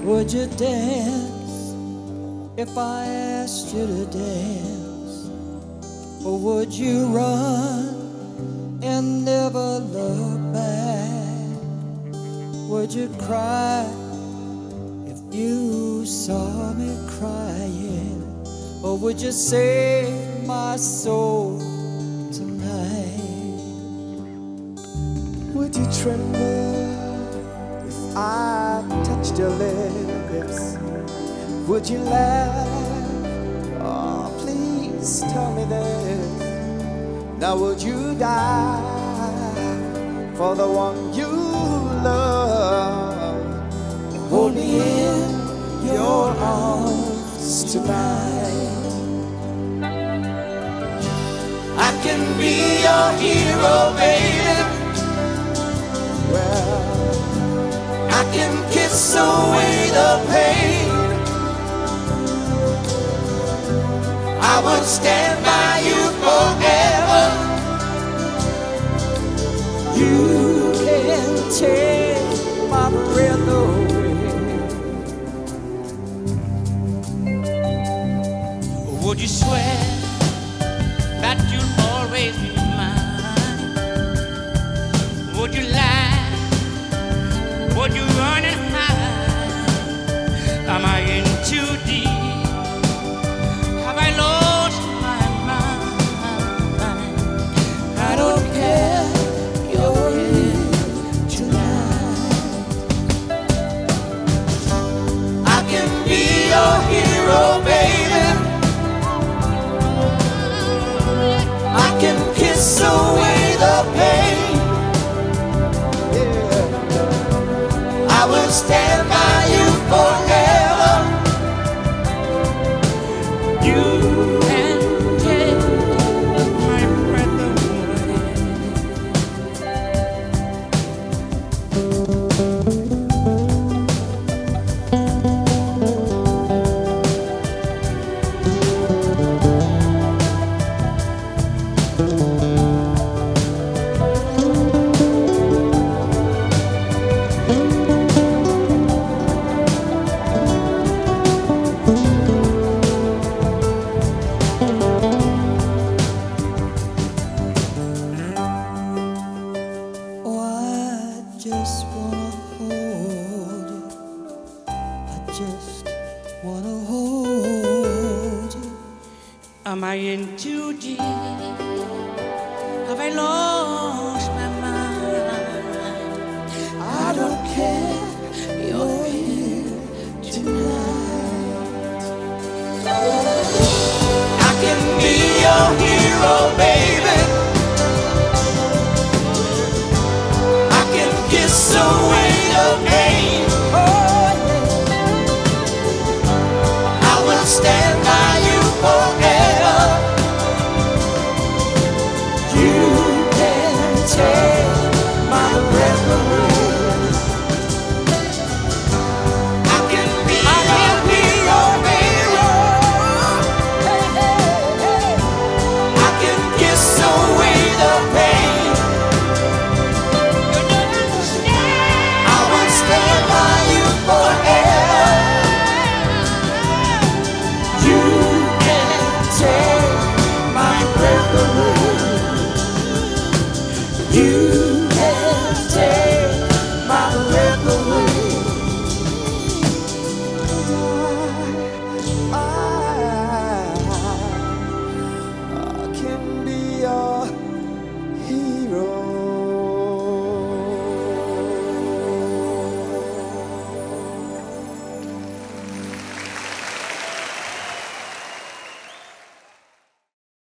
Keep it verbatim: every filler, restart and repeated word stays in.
Would you dance if I asked you to dance? Or would you run and never look back? Would you cry if you saw me crying? Or would you save my soul tonight? Would you tremble if I touched your lips? Would you laugh? Oh, please tell me this. Now would you die for the one you love? Hold me in your arms tonight. I can be your hero, baby. Well, I can kiss away the pain. I would stand by you forever. You can take my breath away. Would you swear that you'll always be mine? Would you lie? Would you run and hide? Am I in too deep? Have I lost my mind? I don't care, you're here tonight. I can be your hero, baby. I can kiss away the pain. I will stand by you forever. You And take my breath away. Oh, I just wanna hold you. I just wanna hold you. Am I in too deep? Have I lost